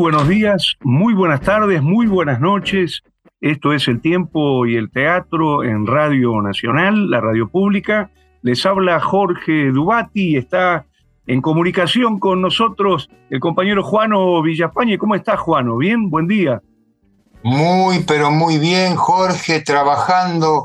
buenos días, muy buenas tardes, muy buenas noches. Esto es El Tiempo y el Teatro en Radio Nacional, la radio pública. Les habla Jorge Dubati y está en comunicación con nosotros el compañero Juano Villafañe. ¿Cómo estás, Juano? ¿Bien? Buen día. Muy, pero muy bien, Jorge, trabajando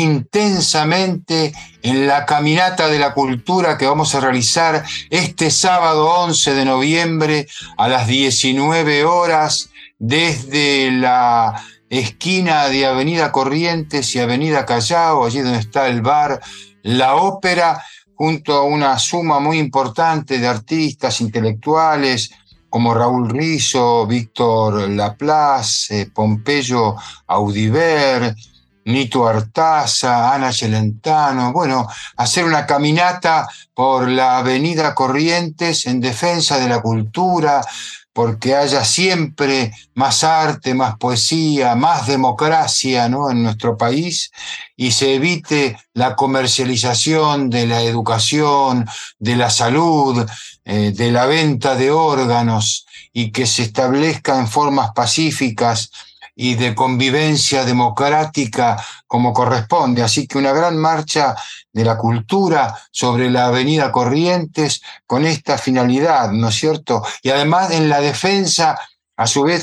intensamente en la caminata de la cultura que vamos a realizar este sábado 11 de noviembre a las 19 horas desde la esquina de Avenida Corrientes y Avenida Callao, allí donde está el bar La Ópera, junto a una suma muy importante de artistas, intelectuales, como Raúl Rizzo, Víctor Laplace, Pompeyo Audiver, Nito Artaza, Ana Celentano. Bueno, hacer una caminata por la Avenida Corrientes en defensa de la cultura, porque haya siempre más arte, más poesía, más democracia, ¿no?, en nuestro país, y se evite la comercialización de la educación, de la salud, de la venta de órganos, y que se establezcan formas pacíficas y de convivencia democrática como corresponde. Así que una gran marcha de la cultura sobre la Avenida Corrientes con esta finalidad, ¿no es cierto? Y además en la defensa, a su vez,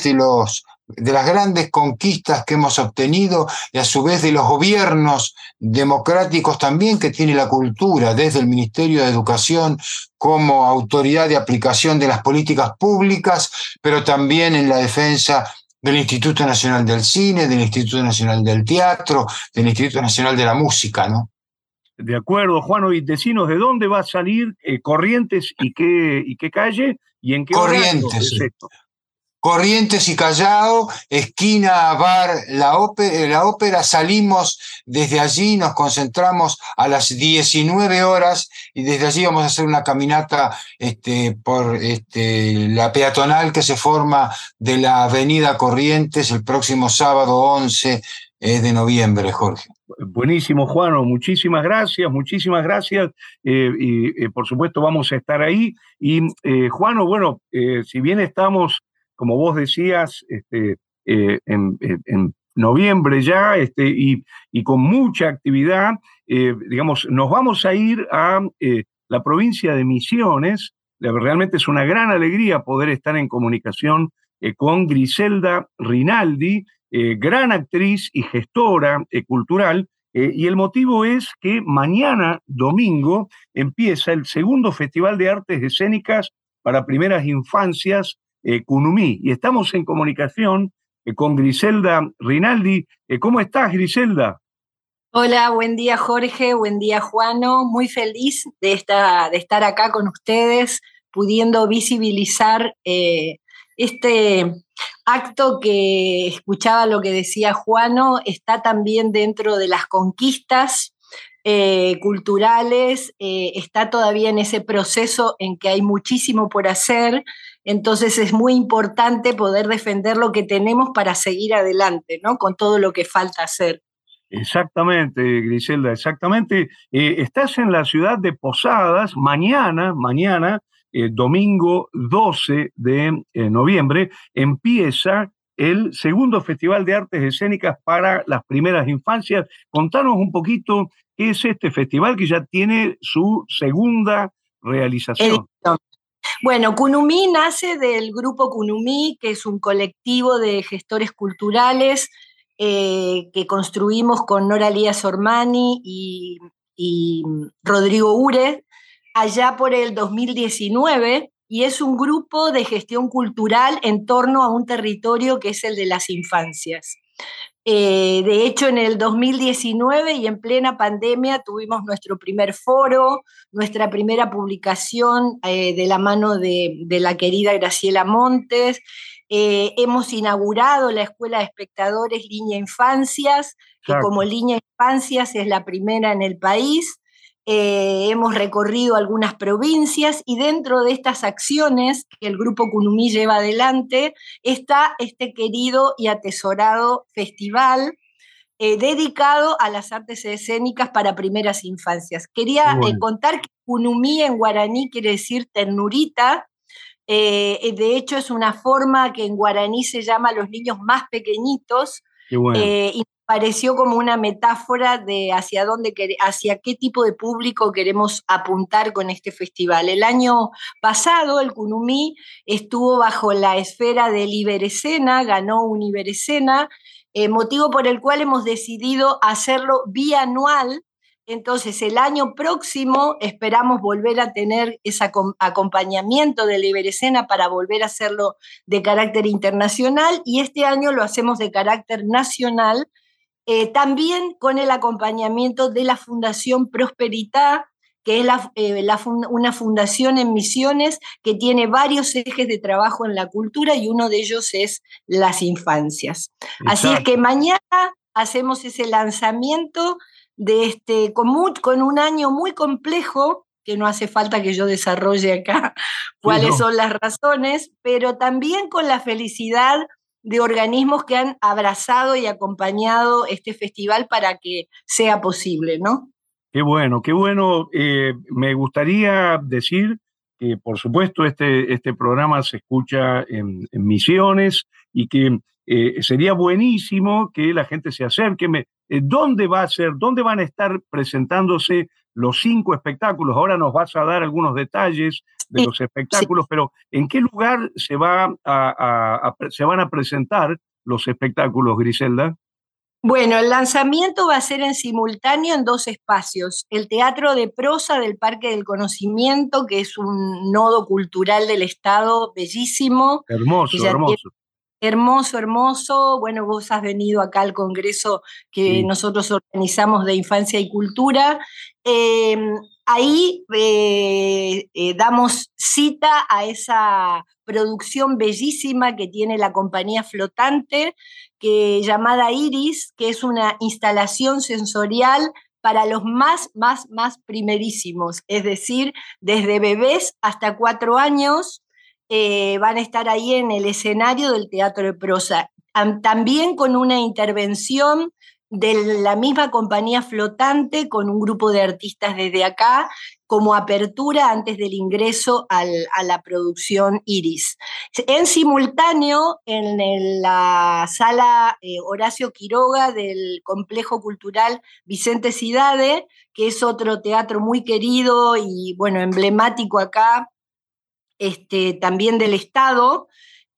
de las grandes conquistas que hemos obtenido y a su vez de los gobiernos democráticos también que tiene la cultura, desde el Ministerio de Educación como autoridad de aplicación de las políticas públicas, pero también en la defensa del Instituto Nacional del Cine, del Instituto Nacional del Teatro, del Instituto Nacional de la Música, ¿no? De acuerdo, Juano, y decinos de dónde va a salir Corrientes y qué calle y en qué horario Corrientes, es sí. esto. Corrientes y Callao, esquina bar la ópera, salimos desde allí, nos concentramos a las 19 horas y desde allí vamos a hacer una caminata por la peatonal que se forma de la Avenida Corrientes el próximo sábado 11 de noviembre, Jorge. Buenísimo, Juano, muchísimas gracias, muchísimas gracias. Por supuesto vamos a estar ahí. Y Juano, bueno, si bien estamos, como vos decías, en noviembre ya, y con mucha actividad, digamos, nos vamos a ir a la provincia de Misiones. Realmente es una gran alegría poder estar en comunicación con Griselda Rinaldi, gran actriz y gestora cultural, y el motivo es que mañana, domingo, empieza el segundo Festival de Artes Escénicas para Primeras Infancias, Cunumí, y estamos en comunicación con Griselda Rinaldi. ¿Cómo estás, Griselda? Hola, buen día Jorge, buen día Juano, muy feliz de estar acá con ustedes, pudiendo visibilizar este acto que escuchaba lo que decía Juano, está también dentro de las conquistas culturales, está todavía en ese proceso en que hay muchísimo por hacer, entonces es muy importante poder defender lo que tenemos para seguir adelante, ¿no?, con todo lo que falta hacer. Exactamente, Griselda, exactamente. Estás en la ciudad de Posadas. Mañana, domingo 12 de noviembre, empieza el segundo Festival de Artes Escénicas para las Primeras Infancias. Contanos un poquito qué es este festival que ya tiene su segunda realización. Bueno, Cunumí nace del grupo Cunumí, que es un colectivo de gestores culturales que construimos con Nora Lías Ormani y Rodrigo Ure allá por el 2019, y es un grupo de gestión cultural en torno a un territorio que es el de las infancias. De hecho, en el 2019 y en plena pandemia tuvimos nuestro primer foro, nuestra primera publicación de la mano de la querida Graciela Montes. Hemos inaugurado la Escuela de Espectadores Línea Infancias, que Exacto. como Línea Infancias es la primera en el país. Hemos recorrido algunas provincias y dentro de estas acciones que el Grupo Cunumí lleva adelante está este querido y atesorado festival dedicado a las artes escénicas para primeras infancias. Quería Bueno. contar que Cunumí en guaraní quiere decir ternurita, De hecho, es una forma que en guaraní se llama a los niños más pequeñitos. Qué bueno. Y pareció como una metáfora de hacia qué tipo de público queremos apuntar con este festival. El año pasado el Kunumí estuvo bajo la esfera del Iberescena, ganó un Iberescena, motivo por el cual hemos decidido hacerlo bianual. Entonces, el año próximo esperamos volver a tener ese acompañamiento de la Iberescena para volver a hacerlo de carácter internacional, y este año lo hacemos de carácter nacional, también con el acompañamiento de la Fundación Prosperità, que es una fundación en Misiones que tiene varios ejes de trabajo en la cultura, y uno de ellos es las infancias. Exacto. Así es que mañana hacemos ese lanzamiento de con un año muy complejo, que no hace falta que yo desarrolle acá cuáles son las razones, pero también con la felicidad de organismos que han abrazado y acompañado este festival para que sea posible, ¿no? Qué bueno, qué bueno. Me gustaría decir que, por supuesto, este programa se escucha en Misiones, y que sería buenísimo que la gente se acerque. ¿Dónde va a ser, dónde van a estar presentándose los 5 espectáculos? Ahora nos vas a dar algunos detalles de los espectáculos, pero ¿en qué lugar se van a presentar los espectáculos, Griselda? Bueno, el lanzamiento va a ser en simultáneo en 2 espacios. El Teatro de Prosa del Parque del Conocimiento, que es un nodo cultural del Estado bellísimo. Hermoso, hermoso. Hermoso, hermoso. Bueno, vos has venido acá al congreso que nosotros organizamos de Infancia y Cultura. Ahí damos cita a esa producción bellísima que tiene la compañía flotante, llamada Iris, que es una instalación sensorial para los más primerísimos, es decir, desde bebés hasta 4 años. Van a estar ahí en el escenario del Teatro de Prosa, también con una intervención de la misma compañía flotante, con un grupo de artistas desde acá, como apertura antes del ingreso a la producción Iris. En simultáneo, en la sala Horacio Quiroga del Complejo Cultural Vicente Cidade, que es otro teatro muy querido y, bueno, emblemático acá, también del Estado,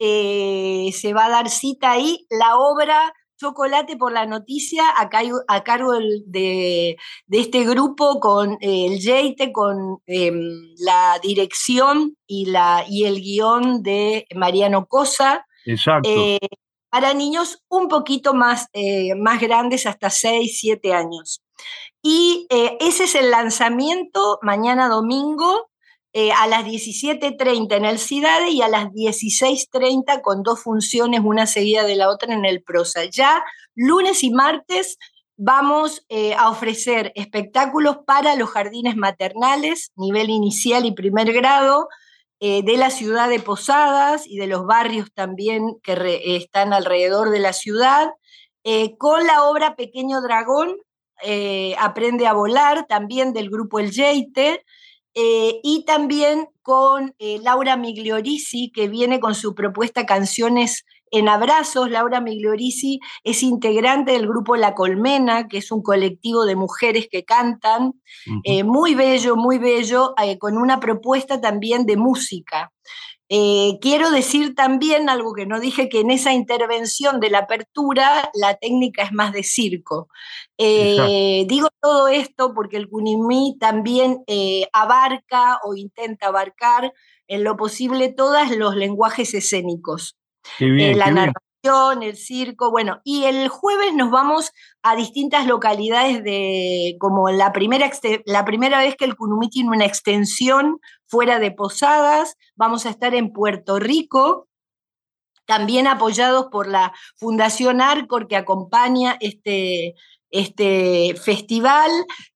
se va a dar cita ahí la obra Chocolate por la Noticia, a cargo de este grupo, con el Yeite, con la dirección y el guión de Mariano Cosa. Exacto. Para niños un poquito más grandes, hasta 6, 7 años. Y ese es el lanzamiento mañana domingo, a las 17:30 en el Cidade y a las 16:30, con 2 funciones, una seguida de la otra, en el Prosa. Ya lunes y martes vamos a ofrecer espectáculos para los jardines maternales, nivel inicial y primer grado, de la ciudad de Posadas y de los barrios también que están alrededor de la ciudad, con la obra Pequeño Dragón, Aprende a Volar, también del grupo El Yeite, y también con Laura Migliorisi, que viene con su propuesta Canciones en Abrazos. Laura Migliorisi es integrante del grupo La Colmena, que es un colectivo de mujeres que cantan, muy bello, con una propuesta también de música. Quiero decir también algo que no dije, que en esa intervención de la apertura la técnica es más de circo. Digo todo esto porque el Kunumí también abarca o intenta abarcar en lo posible todos los lenguajes escénicos. Qué bien, la qué bien. narración, el circo, bueno, y el jueves nos vamos a distintas localidades, como la primera vez que el Kunumí tiene una extensión fuera de Posadas. Vamos a estar en Puerto Rico, también apoyados por la Fundación Arcor, que acompaña este festival,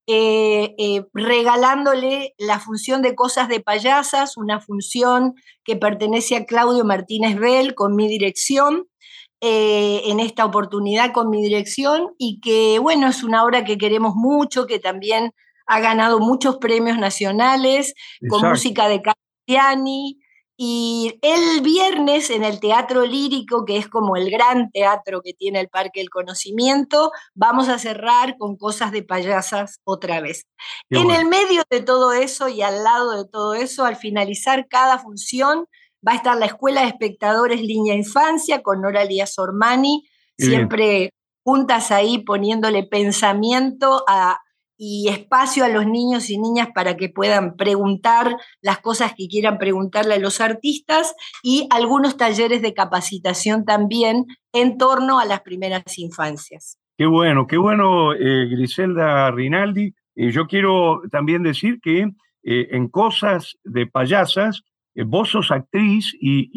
regalándole la función de Cosas de Payasas, una función que pertenece a Claudio Martínez Bell, con mi dirección, en esta oportunidad con mi dirección, y que, bueno, es una obra que queremos mucho, que también ha ganado muchos premios nacionales, con música de Castiani, Y el viernes en el Teatro Lírico, que es como el gran teatro que tiene el Parque del Conocimiento, vamos a cerrar con Cosas de Payasas otra vez. Qué En bueno. el medio de todo eso y al lado de todo eso, al finalizar cada función, va a estar la Escuela de Espectadores Línea Infancia con Nora Lías Ormani, Qué bien. siempre juntas ahí poniéndole pensamiento y espacio a los niños y niñas para que puedan preguntar las cosas que quieran preguntarle a los artistas, y algunos talleres de capacitación también en torno a las primeras infancias. Qué bueno, Griselda Rinaldi. Yo quiero también decir que en Cosas de Payasas, vos sos actriz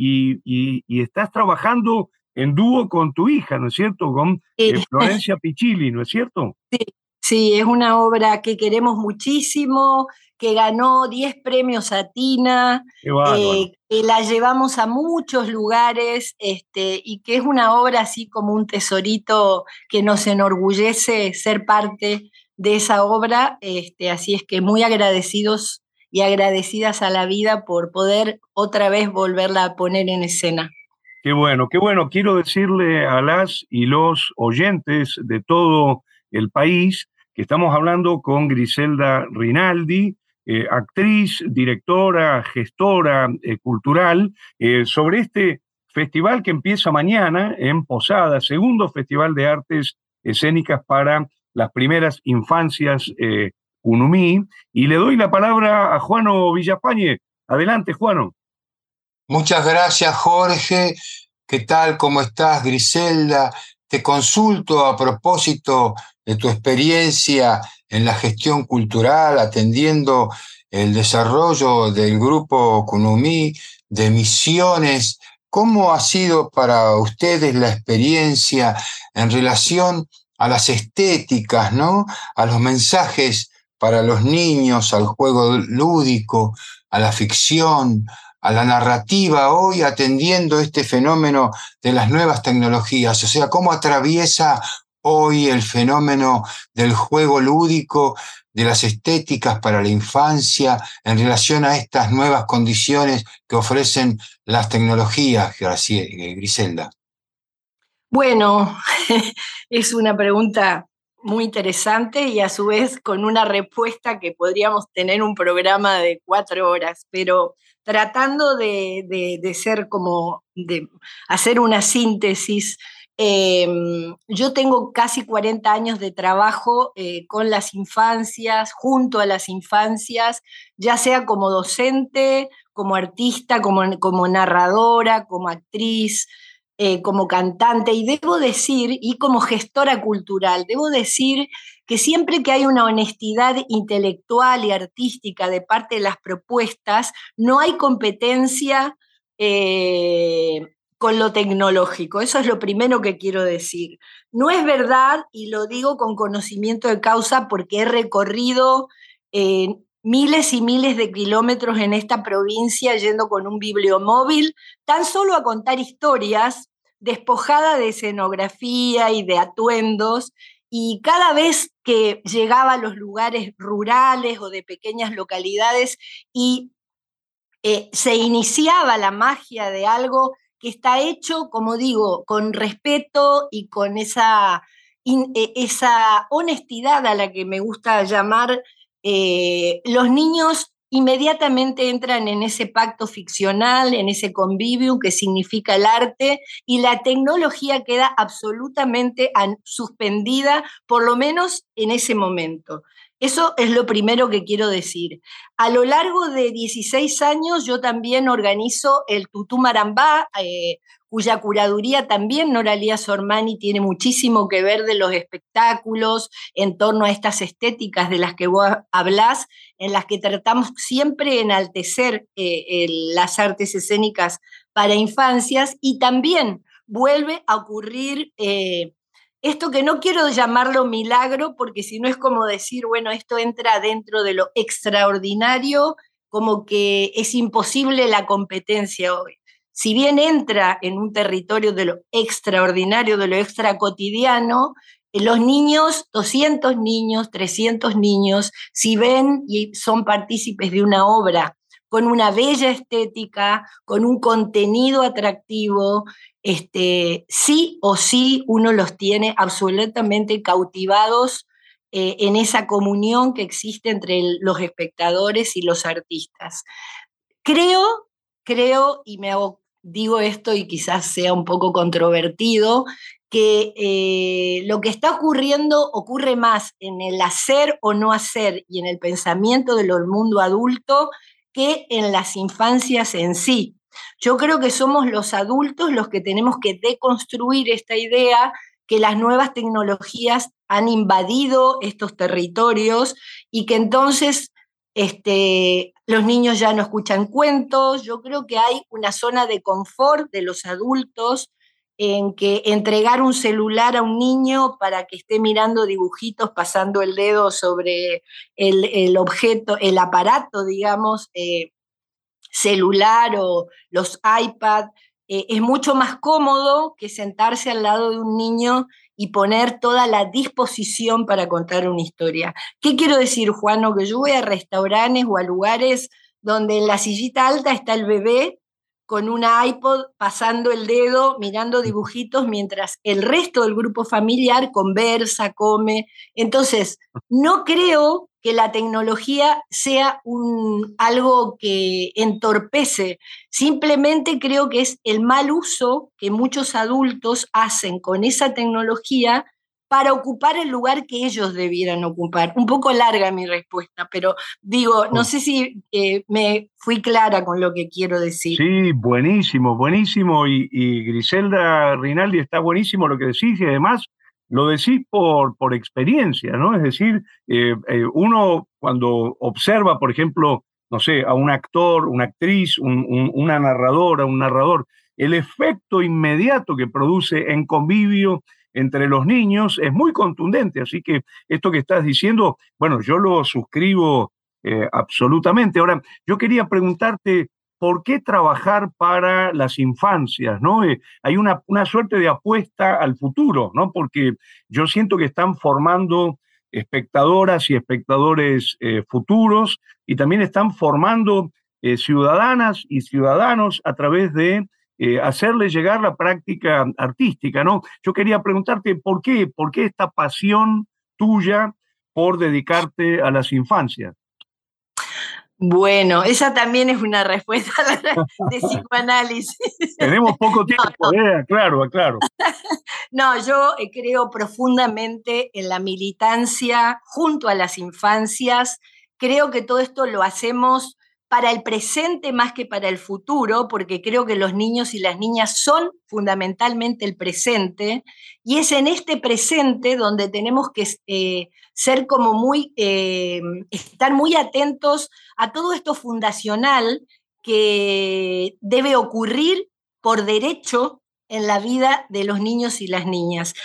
y estás trabajando en dúo con tu hija, ¿no es cierto? Con Florencia Pichilli, ¿no es cierto? Sí, sí, es una obra que queremos muchísimo, que ganó 10 premios Atina, Qué bárbaro. que la llevamos a muchos lugares, y que es una obra así como un tesorito que nos enorgullece ser parte de esa obra, así es que muy agradecidos y agradecidas a la vida por poder otra vez volverla a poner en escena. Qué bueno, qué bueno. Quiero decirle a las y los oyentes de todo el país que estamos hablando con Griselda Rinaldi, actriz, directora, gestora cultural, sobre este festival que empieza mañana en Posada, segundo Festival de Artes Escénicas para las primeras infancias Unumí. Y le doy la palabra a Juano Villafañe. Adelante, Juano. Muchas gracias, Jorge. ¿Qué tal? ¿Cómo estás, Griselda? Te consulto a propósito de tu experiencia en la gestión cultural, atendiendo el desarrollo del grupo Kunumí de Misiones. ¿Cómo ha sido para ustedes la experiencia en relación a las estéticas, ¿no? A los mensajes para los niños, al juego lúdico, a la ficción, a la narrativa hoy, atendiendo este fenómeno de las nuevas tecnologías? O sea, cómo atraviesa hoy el fenómeno del juego lúdico, de las estéticas para la infancia, en relación a estas nuevas condiciones que ofrecen las tecnologías, Griselda. Bueno, es una pregunta muy interesante y a su vez con una respuesta que podríamos tener un programa de 4 horas, pero tratando de ser como, de hacer una síntesis. Yo tengo casi 40 años de trabajo con las infancias, junto a las infancias, ya sea como docente, como artista, como narradora, como actriz, como cantante, y debo decir, y como gestora cultural, debo decir que siempre que hay una honestidad intelectual y artística de parte de las propuestas, no hay competencia con lo tecnológico. Eso es lo primero que quiero decir. No es verdad, y lo digo con conocimiento de causa porque he recorrido miles y miles de kilómetros en esta provincia yendo con un bibliomóvil, tan solo a contar historias, despojada de escenografía y de atuendos, y cada vez que llegaba a los lugares rurales o de pequeñas localidades y se iniciaba la magia de algo que está hecho, como digo, con respeto y con esa honestidad a la que me gusta llamar, los niños inmediatamente entran en ese pacto ficcional, en ese convivio que significa el arte, y la tecnología queda absolutamente suspendida, por lo menos en ese momento. Eso es lo primero que quiero decir. A lo largo de 16 años yo también organizo el Tutú Marambá, cuya curaduría también Nora Lías Ormani tiene muchísimo que ver, de los espectáculos en torno a estas estéticas de las que vos hablás, en las que tratamos siempre de enaltecer las artes escénicas para infancias, y también vuelve a ocurrir esto que no quiero llamarlo milagro, porque si no es como decir, bueno, esto entra dentro de lo extraordinario, como que es imposible la competencia hoy. Si bien entra en un territorio de lo extraordinario, de lo extra cotidiano, los niños, 200 niños, 300 niños, si ven y son partícipes de una obra con una bella estética, con un contenido atractivo, sí o sí uno los tiene absolutamente cautivados en esa comunión que existe entre los espectadores y los artistas. Creo, y digo esto y quizás sea un poco controvertido, que lo que está ocurriendo ocurre más en el hacer o no hacer y en el pensamiento del mundo adulto que en las infancias en sí. Yo creo que somos los adultos los que tenemos que deconstruir esta idea que las nuevas tecnologías han invadido estos territorios y que entonces los niños ya no escuchan cuentos. Yo creo que hay una zona de confort de los adultos en que entregar un celular a un niño para que esté mirando dibujitos, pasando el dedo sobre el objeto, el aparato, digamos, celular o los iPad, es mucho más cómodo que sentarse al lado de un niño y poner toda la disposición para contar una historia. ¿Qué quiero decir, Juano? Que yo voy a restaurantes o a lugares donde en la sillita alta está el bebé con una iPod pasando el dedo, mirando dibujitos, mientras el resto del grupo familiar conversa, come. Entonces, no creo que la tecnología sea algo que entorpece, simplemente creo que es el mal uso que muchos adultos hacen con esa tecnología para ocupar el lugar que ellos debieran ocupar. Un poco larga mi respuesta, pero digo, no sé si me fui clara con lo que quiero decir. Sí, buenísimo, buenísimo. Y Griselda Rinaldi, está buenísimo lo que decís y además lo decís por experiencia, ¿no? Es decir, uno cuando observa, por ejemplo, no sé, a un actor, una actriz, una narradora, un narrador, el efecto inmediato que produce en convivio entre los niños es muy contundente. Así que esto que estás diciendo, bueno, yo lo suscribo absolutamente. Ahora, yo quería preguntarte, ¿por qué trabajar para las infancias? ¿No? Hay una suerte de apuesta al futuro, ¿no? Porque yo siento que están formando espectadoras y espectadores futuros y también están formando ciudadanas y ciudadanos a través de hacerles llegar la práctica artística, ¿no? Yo quería preguntarte, ¿por qué esta pasión tuya por dedicarte a las infancias? Bueno, esa también es una respuesta de psicoanálisis. Tenemos poco tiempo, aclaro. No, yo creo profundamente en la militancia junto a las infancias. Creo que todo esto lo hacemos para el presente más que para el futuro, porque creo que los niños y las niñas son fundamentalmente el presente, y es en este presente donde tenemos que ser como estar muy atentos a todo esto fundacional que debe ocurrir por derecho en la vida de los niños y las niñas.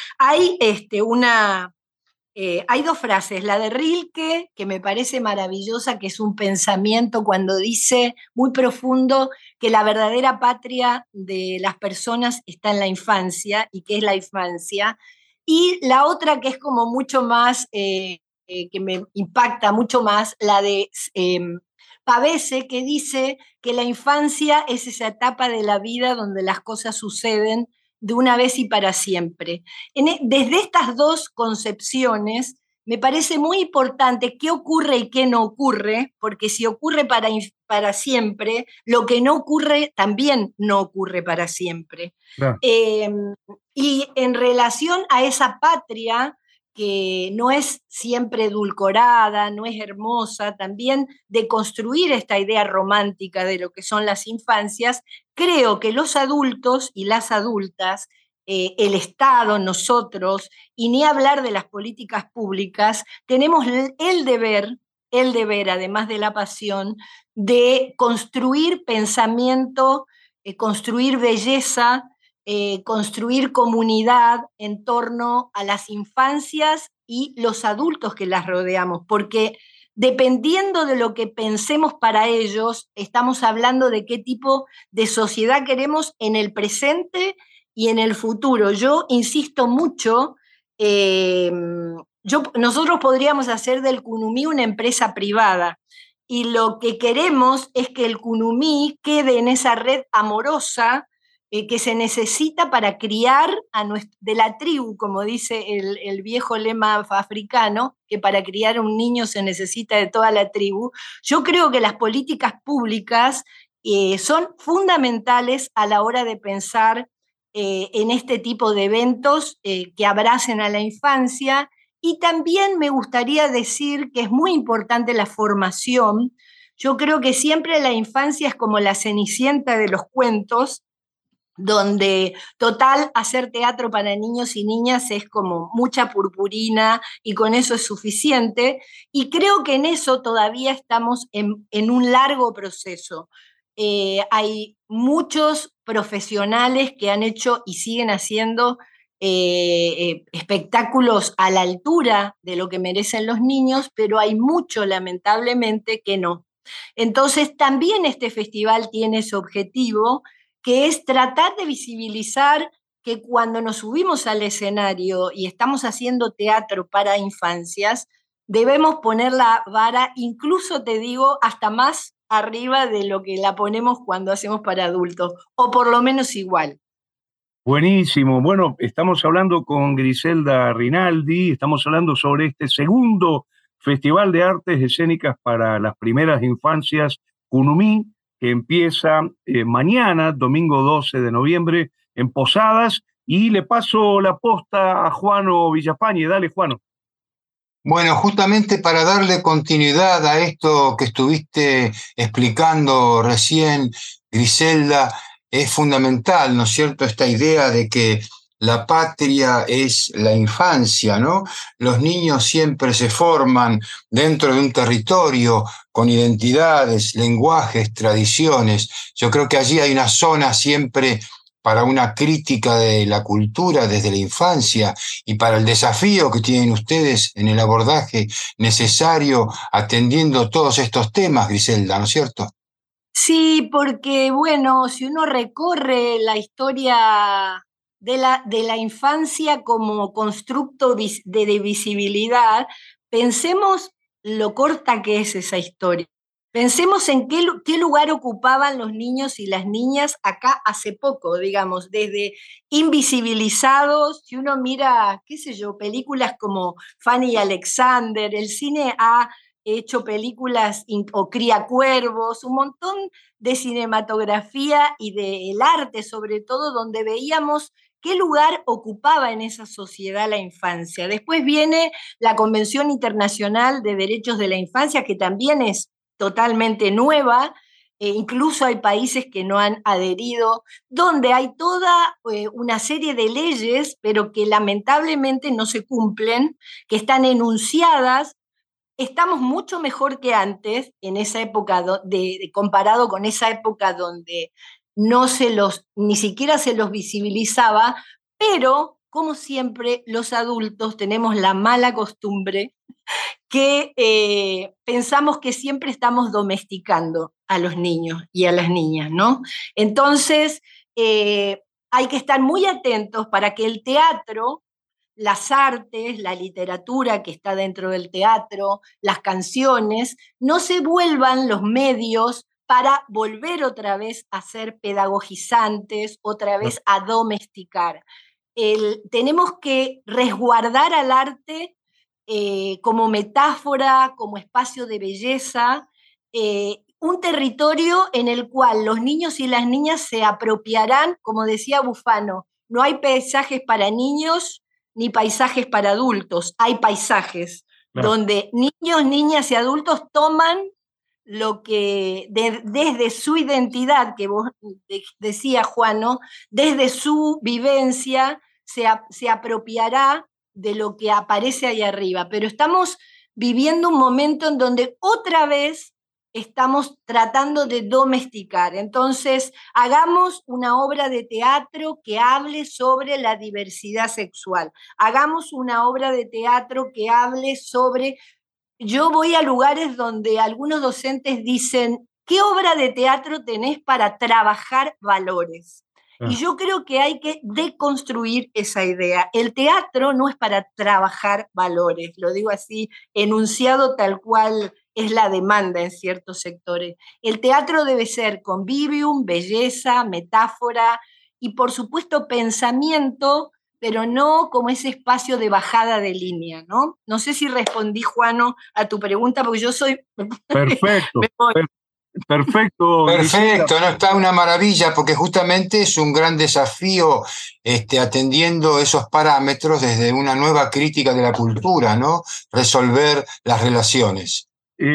Hay dos frases, la de Rilke, que me parece maravillosa, que es un pensamiento cuando dice muy profundo que la verdadera patria de las personas está en la infancia y que es la infancia, y la otra que es como mucho más, que me impacta mucho más, la de Pavese, que dice que la infancia es esa etapa de la vida donde las cosas suceden de una vez y para siempre. Desde estas dos concepciones, me parece muy importante qué ocurre y qué no ocurre, porque si ocurre para siempre, lo que no ocurre también no ocurre para siempre. Claro. Y en relación a esa patria, que no es siempre edulcorada, no es hermosa, también de construir esta idea romántica de lo que son las infancias, creo que los adultos y las adultas, el Estado, nosotros, y ni hablar de las políticas públicas, tenemos el deber, además de la pasión, de construir pensamiento, construir belleza, construir comunidad en torno a las infancias y los adultos que las rodeamos, porque dependiendo de lo que pensemos para ellos, estamos hablando de qué tipo de sociedad queremos en el presente y en el futuro. Yo insisto mucho, nosotros podríamos hacer del Kunumí una empresa privada, y lo que queremos es que el kunumí quede en esa red amorosa que se necesita para criar de la tribu, como dice el viejo lema africano, que para criar un niño se necesita de toda la tribu. Yo creo que las políticas públicas son fundamentales a la hora de pensar en este tipo de eventos que abracen a la infancia. Y también me gustaría decir que es muy importante la formación. Yo creo que siempre la infancia es como la cenicienta de los cuentos, donde total hacer teatro para niños y niñas es como mucha purpurina y con eso es suficiente, y creo que en eso todavía estamos en un largo proceso. Hay muchos profesionales que han hecho y siguen haciendo espectáculos a la altura de lo que merecen los niños, pero hay mucho, lamentablemente, que no. Entonces, también este festival tiene ese objetivo, que es tratar de visibilizar que cuando nos subimos al escenario y estamos haciendo teatro para infancias, debemos poner la vara, incluso te digo, hasta más arriba de lo que la ponemos cuando hacemos para adultos, o por lo menos igual. Buenísimo. Bueno, estamos hablando con Griselda Rinaldi, estamos hablando sobre este segundo Festival de Artes Escénicas para las Primeras Infancias, Kunumí, que empieza mañana, domingo 12 de noviembre, en Posadas, y le paso la posta a Juano Villafañe. Dale, Juano. Bueno, justamente para darle continuidad a esto que estuviste explicando recién, Griselda, es fundamental, ¿no es cierto?, esta idea de que la patria es la infancia, ¿no? Los niños siempre se forman dentro de un territorio con identidades, lenguajes, tradiciones. Yo creo que allí hay una zona siempre para una crítica de la cultura desde la infancia y para el desafío que tienen ustedes en el abordaje necesario atendiendo todos estos temas, Griselda, ¿no es cierto? Sí, porque bueno, si uno recorre la historia de la infancia como constructo de visibilidad, pensemos lo corta que es esa historia. Pensemos en qué lugar ocupaban los niños y las niñas acá hace poco, digamos, desde invisibilizados. Si uno mira, qué sé yo, películas como Fanny y Alexander, el cine ha hecho películas o Cría Cuervos, un montón de cinematografía y del arte sobre todo, donde veíamos qué lugar ocupaba en esa sociedad la infancia. Después viene la Convención Internacional de Derechos de la Infancia, que también es totalmente nueva, incluso hay países que no han adherido, donde hay toda una serie de leyes, pero que lamentablemente no se cumplen, que están enunciadas. Estamos mucho mejor que antes, en esa época, comparado con esa época donde ni siquiera se los visibilizaba, pero como siempre los adultos tenemos la mala costumbre que pensamos que siempre estamos domesticando a los niños y a las niñas, ¿no? Entonces, hay que estar muy atentos para que el teatro, las artes, la literatura que está dentro del teatro, las canciones, no se vuelvan los medios para volver otra vez a ser pedagogizantes, otra vez a domesticar. Tenemos que resguardar al arte como metáfora, como espacio de belleza, un territorio en el cual los niños y las niñas se apropiarán, como decía Bufano, no hay paisajes para niños ni paisajes para adultos, hay paisajes donde niños, niñas y adultos toman lo que desde su identidad, que vos decía Juan, ¿no? Desde su vivencia se apropiará de lo que aparece ahí arriba, pero estamos viviendo un momento en donde otra vez estamos tratando de domesticar. Entonces, hagamos una obra de teatro que hable sobre la diversidad sexual. Hagamos una obra de teatro que hable sobre... Yo voy a lugares donde algunos docentes dicen, ¿qué obra de teatro tenés para trabajar valores? Y yo creo que hay que deconstruir esa idea. El teatro no es para trabajar valores, lo digo así, enunciado tal cual es la demanda en ciertos sectores. El teatro debe ser convivium, belleza, metáfora y por supuesto pensamiento, pero no como ese espacio de bajada de línea, ¿no? No sé si respondí, Juano, a tu pregunta, porque yo soy... Perfecto. Perfecto, no, está una maravilla, porque justamente es un gran desafío atendiendo esos parámetros desde una nueva crítica de la cultura, ¿no? Resolver las relaciones.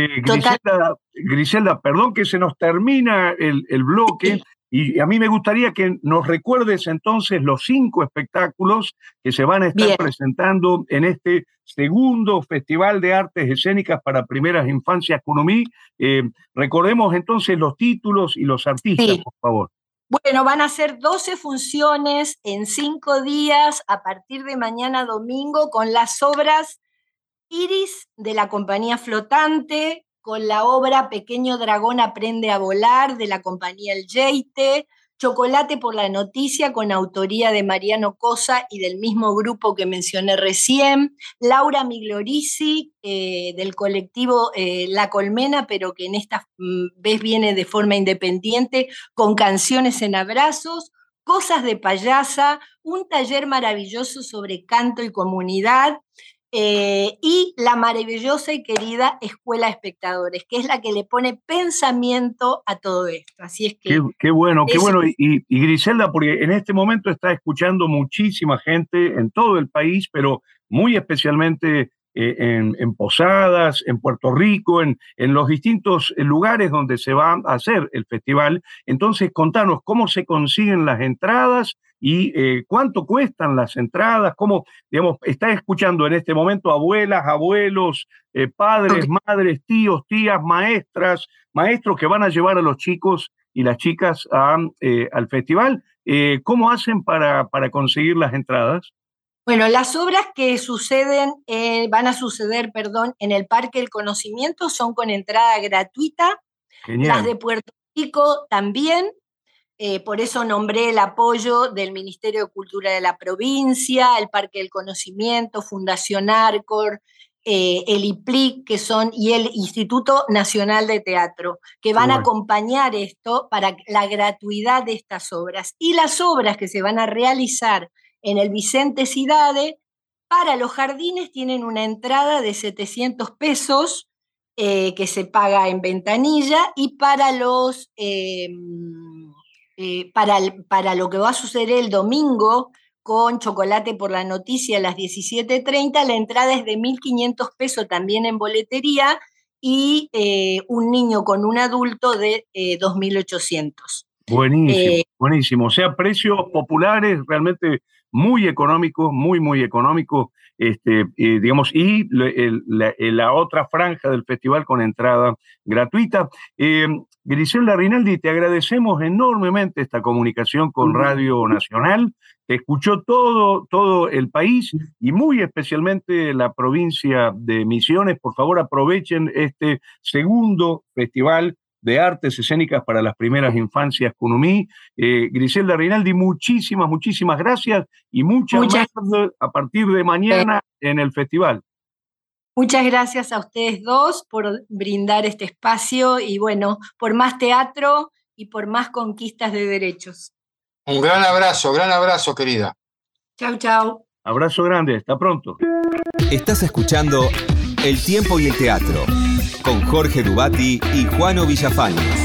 Griselda, perdón que se nos termina el bloque, y a mí me gustaría que nos recuerdes entonces los 5 espectáculos que se van a estar presentando en este segundo Festival de Artes Escénicas para Primeras Infancias Kunumí. Recordemos entonces los títulos y los artistas, por favor. Bueno, van a ser 12 funciones en 5 días a partir de mañana domingo con las obras Iris de la Compañía Flotante, con la obra Pequeño Dragón Aprende a Volar de la Compañía El Yeite, Chocolate por la Noticia con autoría de Mariano Cosa y del mismo grupo que mencioné recién, Laura Miglorisi del colectivo La Colmena, pero que en esta vez viene de forma independiente con Canciones en Abrazos, Cosas de Payasa, un taller maravilloso sobre canto y comunidad, y la maravillosa y querida Escuela de Espectadores, que es la que le pone pensamiento a todo esto. Así es que... Qué bueno. Y Griselda, porque en este momento está escuchando muchísima gente en todo el país, pero muy especialmente en Posadas, en Puerto Rico, en los distintos lugares donde se va a hacer el festival. Entonces, contanos cómo se consiguen las entradas y cuánto cuestan las entradas, cómo, digamos, está escuchando en este momento abuelas, abuelos, padres, madres, tíos, tías, maestros que van a llevar a los chicos y las chicas al festival. ¿Cómo hacen para conseguir las entradas? Bueno, las obras que van a suceder, en el Parque del Conocimiento son con entrada gratuita. Genial. Las de Puerto Rico también. Por eso nombré el apoyo del Ministerio de Cultura de la provincia, el Parque del Conocimiento, Fundación Arcor, el IPLIC, y el Instituto Nacional de Teatro, que van a acompañar esto para la gratuidad de estas obras. Y las obras que se van a realizar en el Vicente Cidade, para los jardines tienen una entrada de 700 pesos, que se paga en ventanilla, y para los... para lo que va a suceder el domingo con Chocolate por la Noticia a las 17:30, la entrada es de 1.500 pesos también en boletería y un niño con un adulto de 2.800. Buenísimo. O sea, precios populares realmente muy económicos, muy económicos, digamos, y la otra franja del festival con entrada gratuita. Griselda Rinaldi, te agradecemos enormemente esta comunicación con Radio Nacional. Te escuchó todo el país y muy especialmente la provincia de Misiones. Por favor, aprovechen este segundo festival de Artes Escénicas para las Primeras Infancias Kunumí. Griselda Rinaldi, muchísimas gracias y muchas más a partir de mañana en el festival. Muchas gracias a ustedes dos por brindar este espacio y bueno, por más teatro y por más conquistas de derechos. Un gran abrazo, querida. Chau. Abrazo grande, hasta pronto. Estás escuchando El Tiempo y el Teatro con Jorge Dubati y Juano Villafañez.